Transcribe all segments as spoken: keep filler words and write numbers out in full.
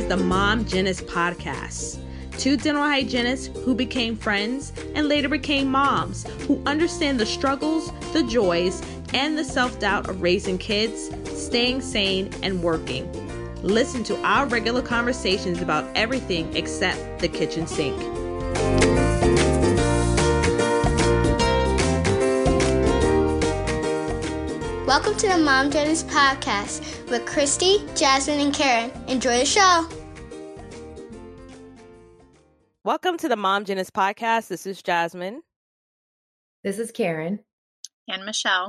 is the Mom Genius Podcast. Two dental hygienists who became friends and later became moms who understand the struggles, the joys, and the self-doubt of raising kids, staying sane, and working. Listen to our regular conversations about everything except the kitchen sink. Welcome to the Mom Genius Podcast with Christy, Jasmine, and Karen. Enjoy the show. Welcome to the Mom Genius Podcast. This is Jasmine. This is Karen. And Michelle.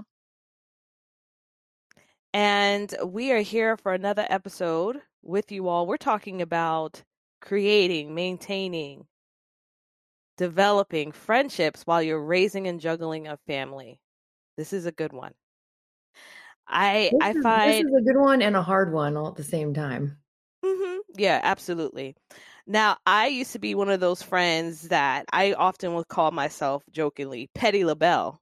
And we are here for another episode with you all. We're talking about creating, maintaining, developing friendships while you're raising and juggling a family. This is a good one. I this I is, find this is a good one and a hard one all at the same time. Mm-hmm. Yeah, absolutely. Now, I used to be one of those friends that I often would call myself jokingly Petty LaBelle.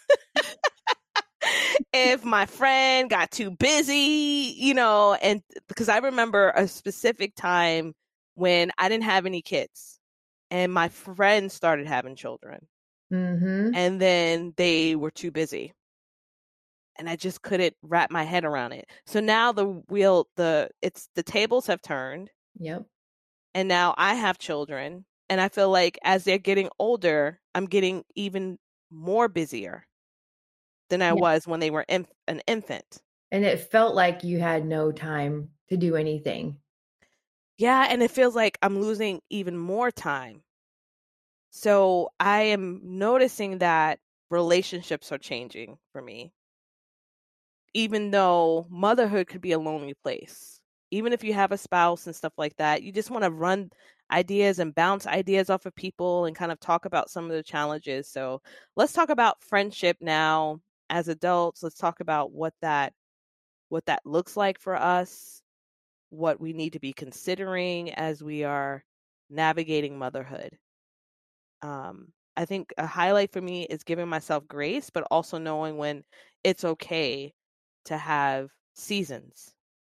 If my friend got too busy, you know, and because I remember a specific time when I didn't have any kids and my friends started having children. Mm-hmm. And then they were too busy. And I just couldn't wrap my head around it. So now the wheel, the it's the tables have turned. Yep. And now I have children. And I feel like as they're getting older, I'm getting even more busier than I yeah. was when they were inf- an infant. And it felt like you had no time to do anything. Yeah. And it feels like I'm losing even more time. So I am noticing that relationships are changing for me. Even though motherhood could be a lonely place, even if you have a spouse and stuff like that, you just want to run ideas and bounce ideas off of people and kind of talk about some of the challenges. So let's talk about friendship now as adults. Let's talk about what that, what that looks like for us, what we need to be considering as we are navigating motherhood. Um, I think a highlight for me is giving myself grace, but also knowing when it's okay to have seasons,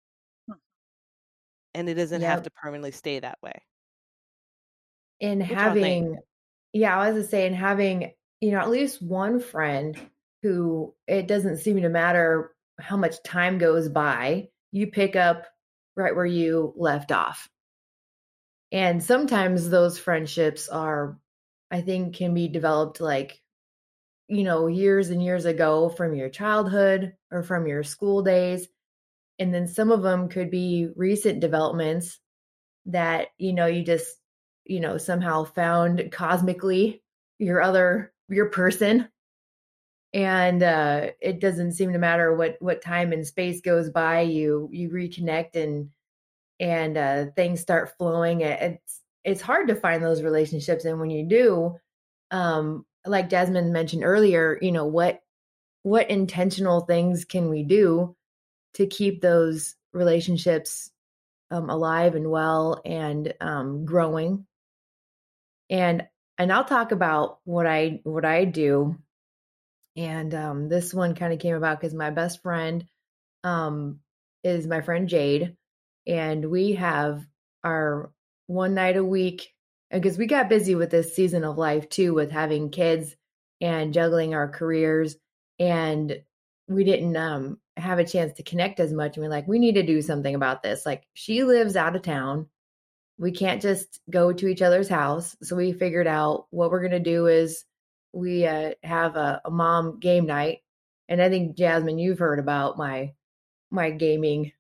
and it doesn't yep. have to permanently stay that way. And Which having, yeah, I was just saying, having, you know, at least one friend who it doesn't seem to matter how much time goes by, you pick up right where you left off. And sometimes those friendships are, I think, can be developed like, you know, years and years ago from your childhood or from your school days. And then some of them could be recent developments that, you know, you just, you know, somehow found cosmically your other, your person. And uh, it doesn't seem to matter what, what time and space goes by, you, you reconnect and, and uh, things start flowing. It's, it's hard to find those relationships. And when you do, um, like Jasmine mentioned earlier, you know, what, what intentional things can we do to keep those relationships um, alive and well and um, growing? And, and I'll talk about what I, what I do. And um, this one kind of came about because my best friend um, is my friend Jade. And we have our one night a week, because we got busy with this season of life too, with having kids and juggling our careers. And we didn't um, have a chance to connect as much. And we're like, we need to do something about this. Like, she lives out of town. We can't just go to each other's house. So we figured out what we're going to do is we uh, have a, a mom game night. And I think, Jasmine, you've heard about my, my gaming,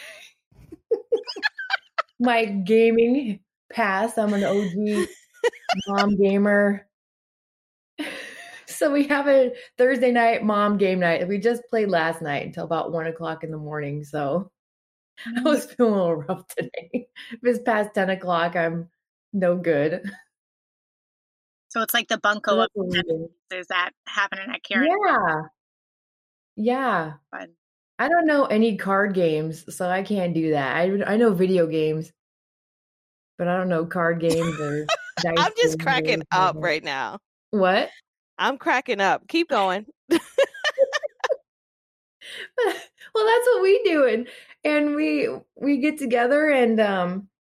my gaming past. I'm an O G mom gamer. So we have a Thursday night mom game night. We just played last night until about one o'clock in the morning. So I was feeling a little rough today. If it's past ten o'clock, I'm no good. So it's like the bunko So of is that happening at Karen? Yeah. Yeah. Fun. I don't know any card games, so I can't do that. I I know video games, but I don't know card games or dice I'm just games cracking or up something. right now. What? I'm cracking up. Keep going. Well, that's what we do, and and we we get together and um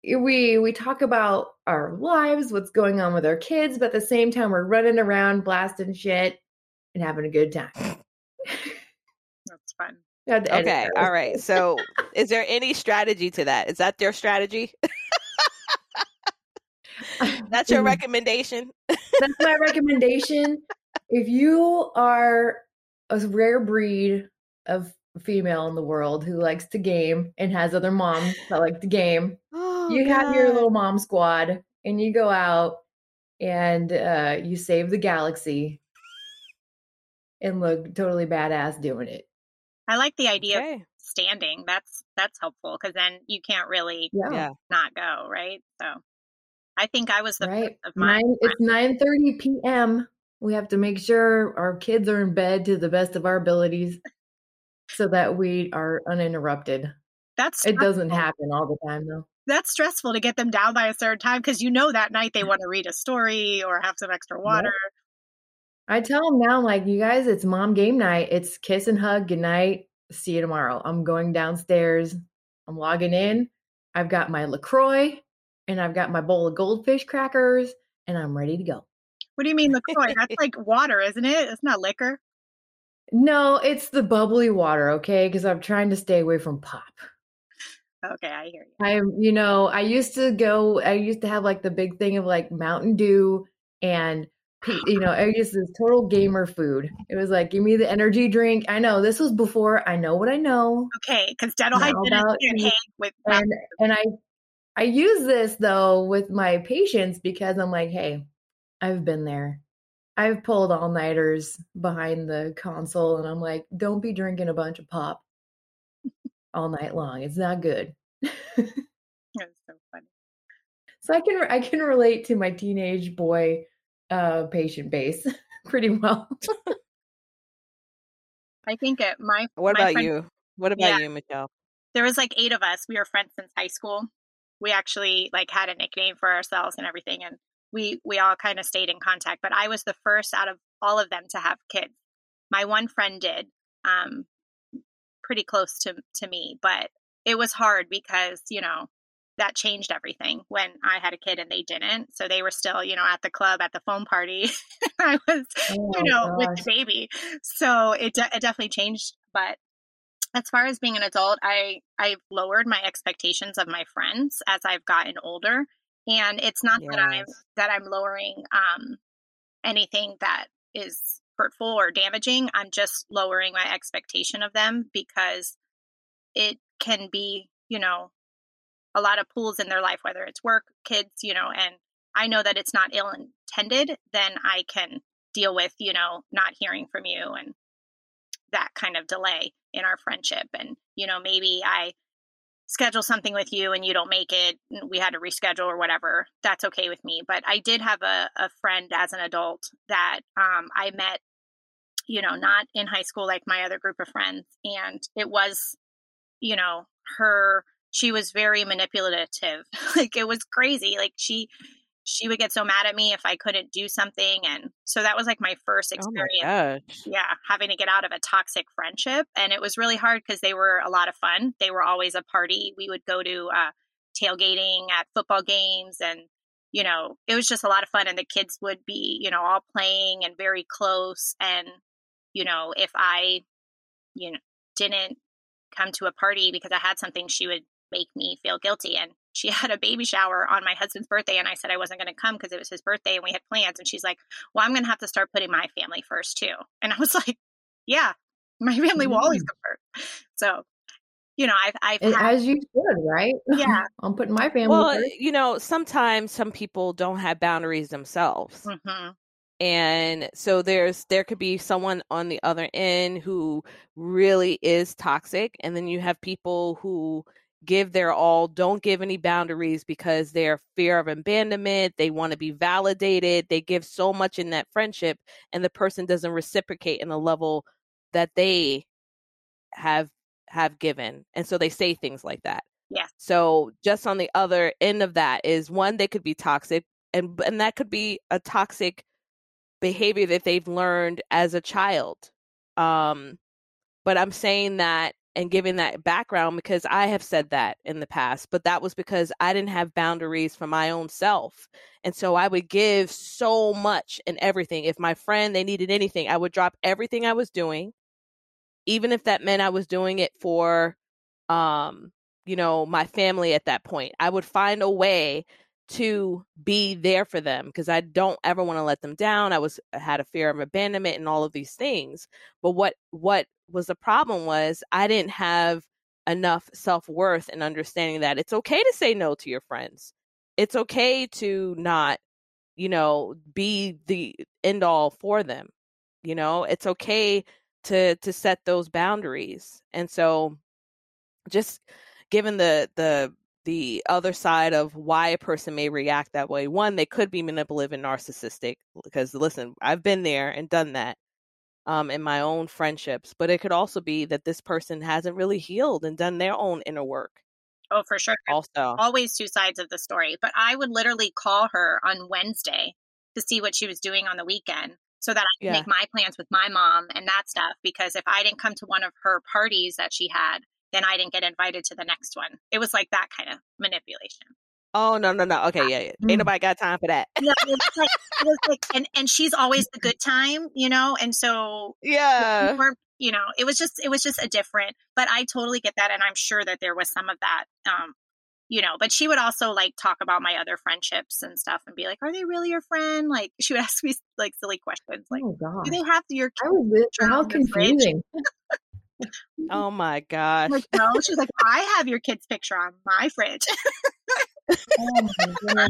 we we talk about our lives, what's going on with our kids, but at the same time, we're running around blasting shit and having a good time. That's fun. Okay, all right. So, is there any strategy to that? Is that their strategy? That's your recommendation? That's my recommendation. If you are a rare breed of female in the world who likes to game and has other moms that like to game, oh, you God. have your little mom squad and you go out and uh, you save the galaxy and look totally badass doing it. I like the idea okay. of standing. That's that's helpful because then you can't really yeah. not go, right? So I think I was the right. first of mine. Nine, it's nine thirty p.m. We have to make sure our kids are in bed to the best of our abilities so that we are uninterrupted. That's it doesn't happen all the time though. That's stressful to get them down by a certain time because you know that night they want to read a story or have some extra water. Yep. I tell them now, I'm like, you guys, it's mom game night. It's kiss and hug. Good night. See you tomorrow. I'm going downstairs. I'm logging in. I've got my LaCroix and I've got my bowl of goldfish crackers and I'm ready to go. What do you mean LaCroix? That's like water, isn't it? It's not liquor. No, it's the bubbly water, okay? Because I'm trying to stay away from pop. Okay, I hear you. I, you know, I used to go, I used to have like the big thing of like Mountain Dew and, you know, I used this total gamer food. It was like, give me the energy drink. I know this was before I know what I know. Okay, because dental hygienists can't hang with. And, and I, I use this though with my patients because I'm like, hey, I've been there. I've pulled all-nighters behind the console and I'm like, don't be drinking a bunch of pop all night long. It's not good. That's so funny. So I can I can relate to my teenage boy uh, patient base pretty well. I think it, my What my about friend, you? What about yeah. you, Michelle? There was like eight of us. We were friends since high school. We actually like had a nickname for ourselves and everything, and we we all kind of stayed in contact. But I was the first out of all of them to have kids. My one friend did, um, pretty close to to me, but it was hard because you know that changed everything when I had a kid and they didn't. So they were still, you know, at the club, at the foam party. I was, oh, you know, gosh. with the baby. So it de- it definitely changed. But as far as being an adult, I I've lowered my expectations of my friends as I've gotten older. And it's not yes. that I'm that I'm lowering um, anything that is hurtful or damaging. I'm just lowering my expectation of them because it can be, you know, a lot of pools in their life, whether it's work, kids, you know, and I know that it's not ill intended, then I can deal with, you know, not hearing from you and that kind of delay in our friendship. And, you know, maybe I schedule something with you and you don't make it, we had to reschedule or whatever. That's okay with me. But I did have a, a friend as an adult that um, I met, you know, not in high school like my other group of friends. And it was, you know, her, she was very manipulative. Like it was crazy. Like she, she would get so mad at me if I couldn't do something. And so that was like my first experience. Oh my gosh. Yeah. Having to get out of a toxic friendship. And it was really hard because they were a lot of fun. They were always a party. We would go to uh, tailgating at football games and, you know, it was just a lot of fun. And the kids would be, you know, all playing and very close. And, you know, if I, you know, didn't come to a party because I had something, she would make me feel guilty. And she had a baby shower on my husband's birthday. And I said I wasn't going to come because it was his birthday and we had plans. And she's like, well, I'm going to have to start putting my family first too. And I was like, yeah, my family will always come first. So, you know, I've, I've had, as you should, right? Yeah. I'm putting my family well, first. You know, sometimes some people don't have boundaries themselves. Mm-hmm. And so there's there could be someone on the other end who really is toxic. And then you have people who give their all, don't give any boundaries because they're fear of abandonment. They want to be validated. They give so much in that friendship and the person doesn't reciprocate in the level that they have have given. And so they say things like that. Yeah. So just on the other end of that is one, they could be toxic and and that could be a toxic behavior that they've learned as a child. Um, but I'm saying that and giving that background, because I have said that in the past, but that was because I didn't have boundaries for my own self. And so I would give so much and everything. If my friend, they needed anything, I would drop everything I was doing, even if that meant I was doing it for, um, you know, my family at that point. I would find a way to be there for them because I don't ever want to let them down. I was I had a fear of abandonment and all of these things. But what what was the problem was I didn't have enough self-worth and understanding that it's okay to say no to your friends. It's okay to not, you know, be the end all for them. You know, it's okay to to set those boundaries. And so just given the the the other side of why a person may react that way, one, they could be manipulative and narcissistic, because listen, I've been there and done that um, in my own friendships, but it could also be that this person hasn't really healed and done their own inner work. Oh, for sure. Also, always two sides of the story, but I would literally call her on Wednesday to see what she was doing on the weekend so that I could Yeah. make my plans with my mom and that stuff. Because if I didn't come to one of her parties that she had, then I didn't get invited to the next one. It was like that kind of manipulation. oh no, no, no. Okay, yeah, yeah. Mm. Ain't nobody got time for that. No, it was like, it was like and, and she's always the good time, you know? And so, Yeah. we're, you know, it was just, it was just a different, but I totally get that. And I'm sure that there was some of that, um, you know, but she would also like talk about my other friendships and stuff and be like, are they really your friend? Like she would ask me like silly questions. Like, Oh gosh. do they have your I was with, picture how on the fridge? confusing. Oh my gosh. I'm like, no, she's like, I have your kid's picture on my fridge. Oh my goodness.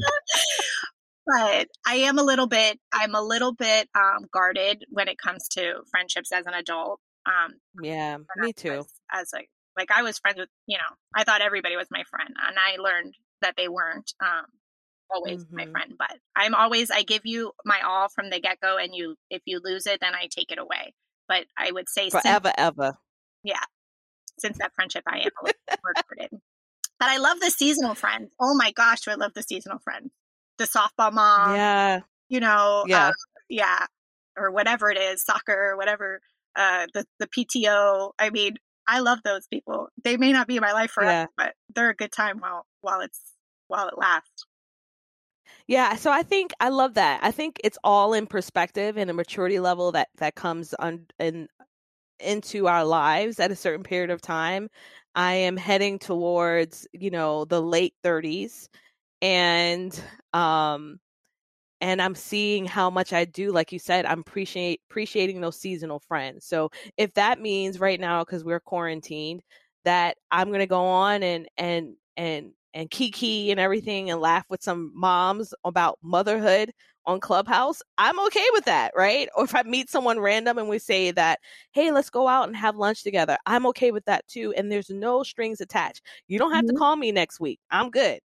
But I am a little bit, I'm a little bit um, guarded when it comes to friendships as an adult. Um, Yeah, me too. As, as a, like I was friends with, you know, I thought everybody was my friend, and I learned that they weren't um, always Mhm. my friend. But I'm always, I give you my all from the get go, and you, if you lose it, then I take it away. But I would say since, Forever, ever. yeah, since that friendship, I am a little more guarded. But I love the seasonal friends. Oh my gosh, do I love the seasonal friends. The softball mom, Yeah. you know, Yeah. uh, yeah, or whatever it is, soccer, or whatever, uh, the, the P T O. I mean, I love those people. They may not be in my life forever, Yeah. but they're a good time while, while it's, while it lasts. Yeah, so I think I love that. I think it's all in perspective and a maturity level that that comes on in into our lives at a certain period of time. I am heading towards, you know, the late thirties, and um and I'm seeing how much I do, like you said, I'm appreciate appreciating those seasonal friends. So if that means right now, because we're quarantined, that I'm gonna go on and and and and kiki and everything and laugh with some moms about motherhood on Clubhouse, I'm okay with that, right? Or if I meet someone random and we say that, hey, let's go out and have lunch together, I'm okay with that too. And there's no strings attached. You don't have to Mhm. call me next week. I'm good.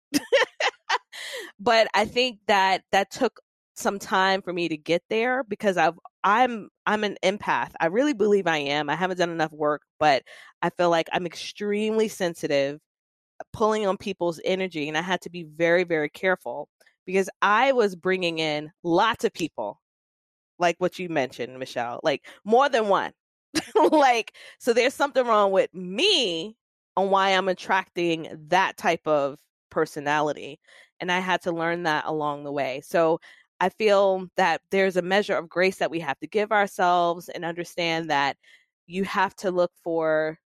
But I think that that took some time for me to get there because I've I'm I'm an empath. I really believe I am. I haven't done enough work, but I feel like I'm extremely sensitive, pulling on people's energy, and I had to be very, very careful because I was bringing in lots of people, like what you mentioned, Michelle, like more than one. Like, so there's something wrong with me on why I'm attracting that type of personality. And I had to learn that along the way. So I feel that there's a measure of grace that we have to give ourselves and understand that you have to look for,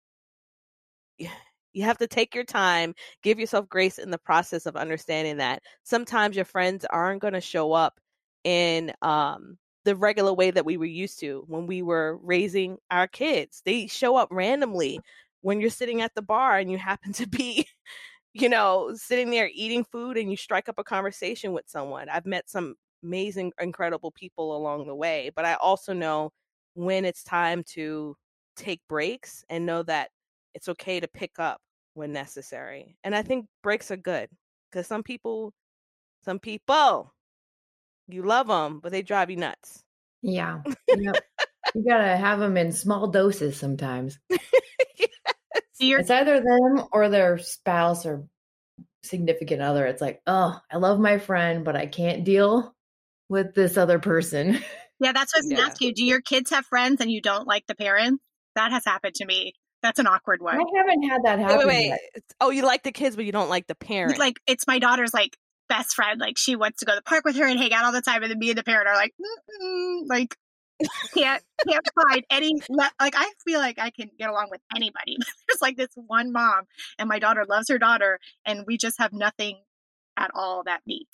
you have to take your time, give yourself grace in the process of understanding that sometimes your friends aren't going to show up in um, the regular way that we were used to when we were raising our kids. They show up randomly when you're sitting at the bar and you happen to be, you know, sitting there eating food and you strike up a conversation with someone. I've met some amazing, incredible people along the way, but I also know when it's time to take breaks and know that it's okay to pick up when necessary. And I think breaks are good because some people, some people, you love them, but they drive you nuts. Yeah. Yep. You gotta have them in small doses sometimes. Yes. You're, It's either them or their spouse or significant other. It's like, oh, I love my friend, but I can't deal with this other person. yeah, that's what I was going to Yeah. ask you. Do your kids have friends and you don't like the parents? That has happened to me. That's an awkward one. I haven't had that happen Wait, wait, yet. wait. Oh, you like the kids, but you don't like the parent. Like, it's my daughter's like best friend. Like, she wants to go to the park with her and hang out all the time, and then me and the parent are like, mm-mm, like, can't can't find any. Like, I feel like I can get along with anybody. There's like this one mom, and my daughter loves her daughter, and we just have nothing at all that meets.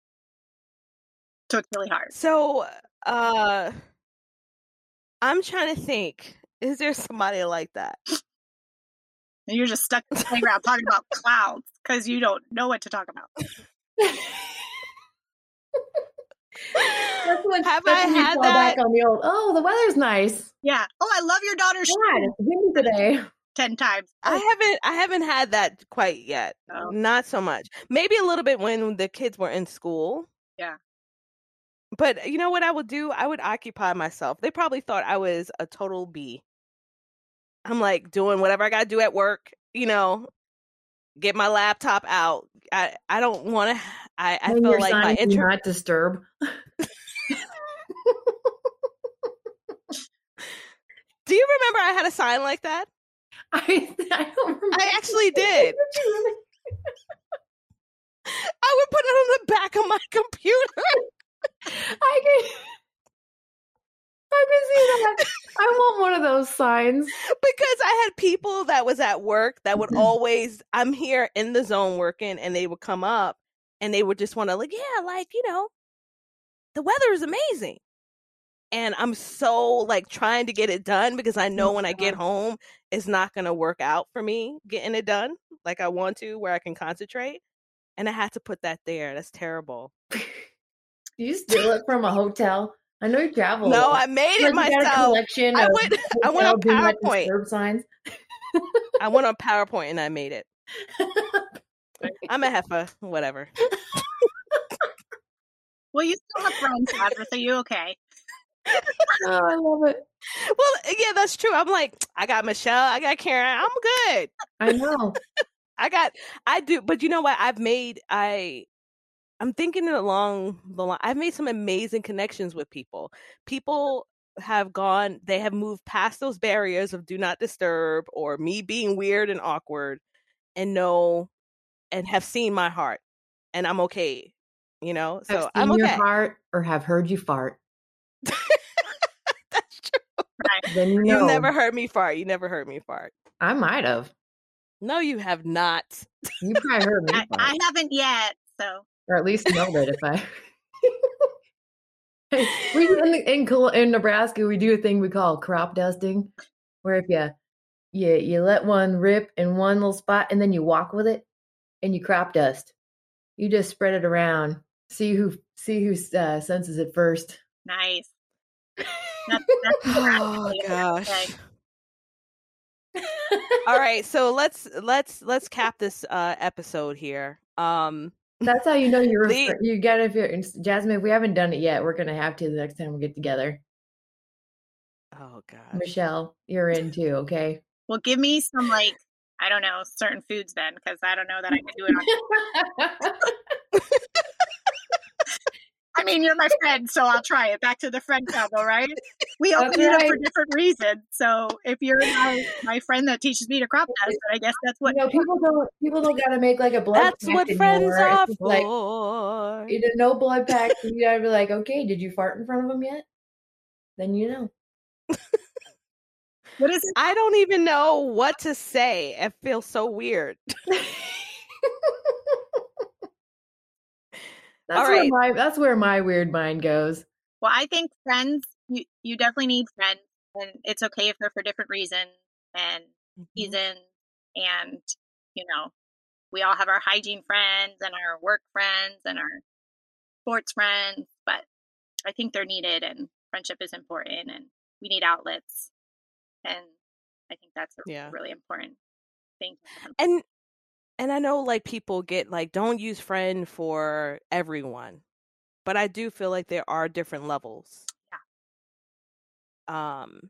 So it's really hard. So, uh, I'm trying to think. Is there somebody like that? And you're just stuck in the playground talking about clouds because you don't know what to talk about. That's when, Have that's I when you had fall that? back on the old, oh, the weather's nice. Yeah. Oh, I love your daughter's God, shoe. it's windy today. Ten times. I haven't I haven't had that quite yet. Oh. Not so much. Maybe a little bit when the kids were in school. Yeah. But you know what I would do? I would occupy myself. They probably thought I was a total bee. I'm like doing whatever I got to do at work, you know, get my laptop out. I, I don't want to, I, I When feel your like sign my is do intro. not disturb. Do you remember I had a sign like that? I, I don't remember. I actually did. I would put it on the back of my computer. I can, I can see that. I want one of those signs. Because I had people that was at work that would always, I'm here in the zone working, and they would come up and they would just want to like, yeah, like, you know, the weather is amazing. And I'm so like trying to get it done because I know when I get home, it's not going to work out for me getting it done like I want to, where I can concentrate. And I had to put that there. That's terrible. Do you steal it from a hotel? I know you travel. No, I made it Like, you got a myself. collection I of went, I went hotel on do not PowerPoint. disturb signs. I went on PowerPoint and I made it. I'm a heifer. Whatever. Well, you still have friends, Audra, so you okay? Oh, I love it. Well, yeah, that's true. I'm like, I got Michelle, I got Karen. I'm good. I know. I got, I do, but you know what? I've made, I, I'm thinking along the line. I've made some amazing connections with people. People have gone, they have moved past those barriers of do not disturb or me being weird and awkward, and know and have seen my heart, and I'm okay. You know, so Have seen I'm okay. your heart or have heard you fart. That's true. Right. Then you know. You never heard me fart. You never heard me fart. I might have. No, you have not. You probably heard me I, fart. I haven't yet, so. Or at least know it if I. we in, in in Nebraska we do a thing we call crop dusting, where if you you you let one rip in one little spot and then you walk with it and you crop dust. You just spread it around. See who see who uh, senses it first. Nice. That's, that's Oh gosh. All right, so let's let's let's cap this uh episode here. Um That's how you know you're the, you gotta if you're Jasmine. If we haven't done it yet, we're gonna have to the next time we get together. Oh gosh. Michelle, you're in too, okay? Well, give me some, like, I don't know, certain foods then, because I don't know that I can do it on. I mean, you're my friend, so I'll try it. Back to the friend combo, right? We all That's meet right. up for different reasons. So if you're my, my friend that teaches me to crop dust, I guess that's what. You know, people don't people don't gotta make like a blood That's pact what anymore. friends are It's for. like you know, no blood pact. You gotta be like, okay, did you fart in front of them yet? Then you know. What is it? I don't even know what to say. It feels so weird. That's All where right. my that's where my weird mind goes. Well, I think friends, you, you definitely need friends, and it's okay if they're for different reasons and Mm-hmm. seasons. And, you know, we all have our hygiene friends and our work friends and our sports friends, but I think they're needed, and friendship is important, and we need outlets. And I think that's a Yeah. really important thing. And and I know like people get like don't use friend for everyone. But I do feel like there are different levels. Yeah. Um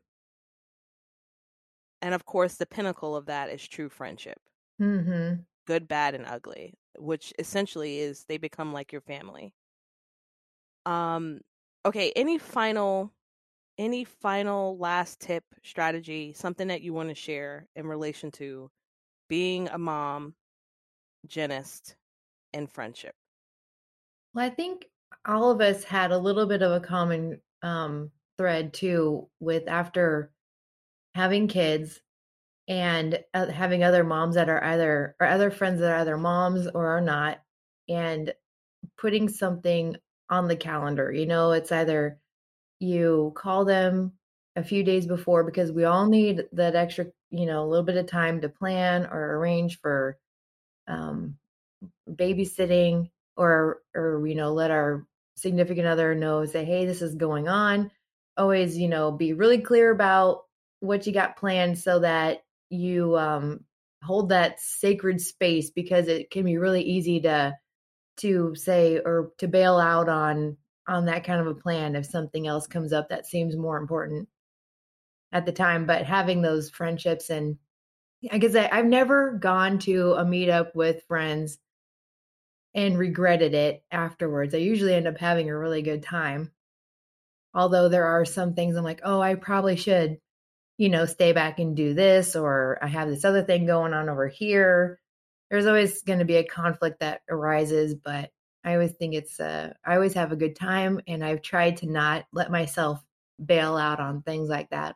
and of course the pinnacle of that is true friendship. Mm-hmm. Good, bad, and ugly, which essentially is they become like your family. Um okay, any final any final last tip, strategy, something that you want to share in relation to being a mom, gynist, and friendship? Well, I think all of us had a little bit of a common um, thread too, with after having kids and uh, having other moms that are either, or other friends that are either moms or are not, and putting something on the calendar. You know, it's either you call them a few days before, because we all need that extra, you know, a little bit of time to plan or arrange for um, babysitting, or or you know, let our significant other know, say, hey, this is going on. Always, you know, be really clear about what you got planned, so that you um, hold that sacred space, because it can be really easy to to say, or to bail out on on that kind of a plan if something else comes up that seems more important at the time. But having those friendships, and I guess I, I've never gone to a meetup with friends and regretted it afterwards. I usually end up having a really good time. Although there are some things I'm like, oh, I probably should, you know, stay back and do this, or I have this other thing going on over here. There's always going to be a conflict that arises, but I always think it's, uh, I always have a good time, and I've tried to not let myself bail out on things like that.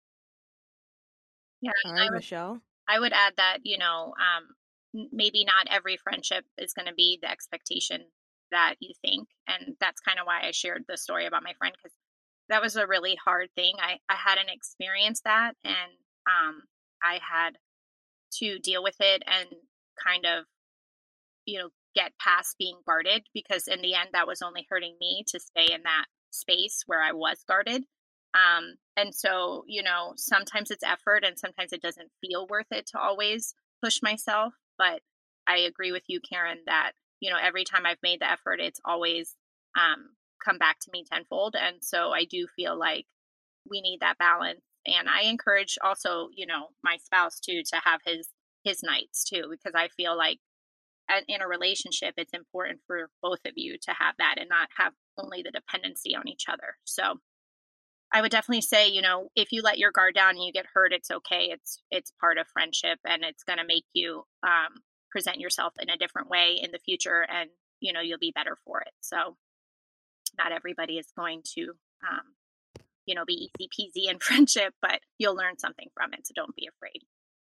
Yeah. All right, I would, Michelle. I would add that, you know, um, maybe not every friendship is going to be the expectation that you think. And that's kind of why I shared the story about my friend, because that was a really hard thing. I, I hadn't experienced that, and um, I had to deal with it and kind of, you know, get past being guarded, because in the end, that was only hurting me to stay in that space where I was guarded. Um, and so, you know, sometimes it's effort, and sometimes it doesn't feel worth it to always push myself. But I agree with you, Karen, that, you know, every time I've made the effort, it's always um, come back to me tenfold. And so I do feel like we need that balance. And I encourage also, you know, my spouse too, to have his his nights too, because I feel like in a relationship, it's important for both of you to have that and not have only the dependency on each other. So I would definitely say, you know, if you let your guard down and you get hurt, it's okay. It's it's part of friendship, and it's going to make you um, present yourself in a different way in the future, and, you know, you'll be better for it. So not everybody is going to, um, you know, be easy peasy in friendship, but you'll learn something from it. So don't be afraid.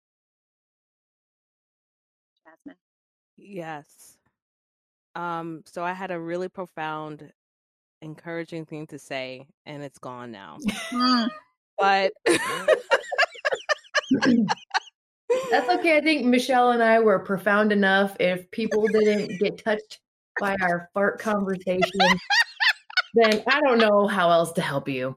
Jasmine? Yes. Um, so I had a really profound, encouraging thing to say, and it's gone now. Mm. But that's okay. I think Michelle and I were profound enough. If people didn't get touched by our fart conversation, then I don't know how else to help you.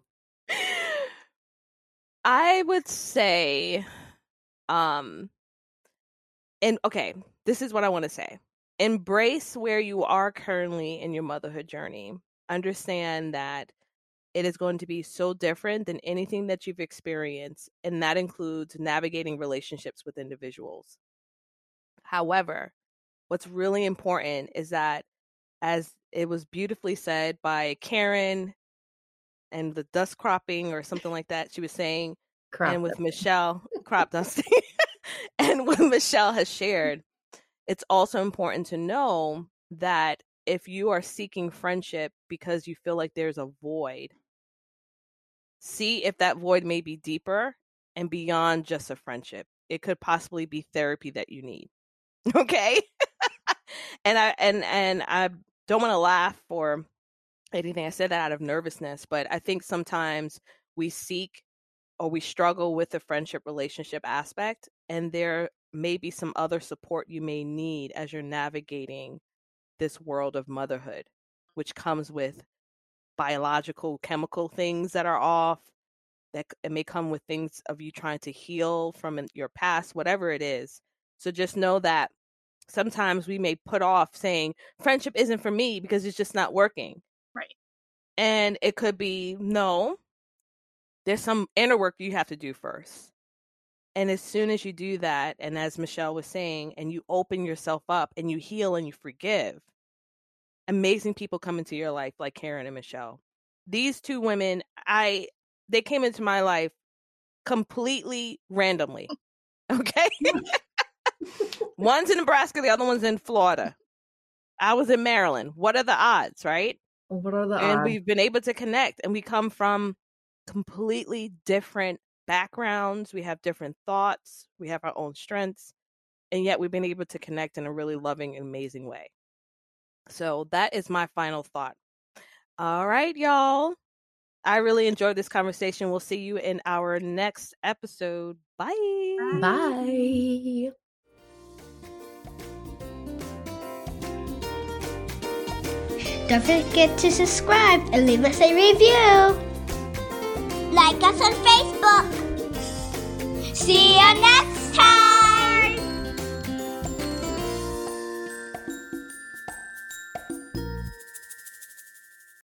I would say, um, and okay, this is what I want to say. Embrace where you are currently in your motherhood journey. Understand that it is going to be so different than anything that you've experienced, and that includes navigating relationships with individuals. However, what's really important is that, as it was beautifully said by Karen and the dust cropping or something like that, she was saying, Crop and with dusting. Michelle, crop dusting, and what Michelle has shared, it's also important to know that if you are seeking friendship because you feel like there's a void, see if that void may be deeper and beyond just a friendship. It could possibly be therapy that you need. Okay? and I and and I don't want to laugh or anything. I said that out of nervousness, but I think sometimes we seek or we struggle with the friendship relationship aspect, and there may be some other support you may need as you're navigating this world of motherhood, which comes with biological, chemical things that are off. That it may come with things of you trying to heal from your past, whatever it is. So just know that sometimes we may put off saying friendship isn't for me because it's just not working. Right. And it could be, no, there's some inner work you have to do first. And as soon as you do that, and as Michelle was saying, and you open yourself up and you heal and you forgive, amazing people come into your life like Karen and Michelle. These two women, I they came into my life completely randomly. Okay? One's in Nebraska, the other one's in Florida. I was in Maryland. What are the odds, right? What are the and odds? we've been able to connect, and we come from completely different backgrounds. We have different thoughts. We have our own strengths, and yet we've been able to connect in a really loving and amazing way. So that is my final thought. All right, y'all. I really enjoyed this conversation. We'll see you in our next episode. Bye. Bye. Don't forget to subscribe and leave us a review. Like us on Facebook. See you next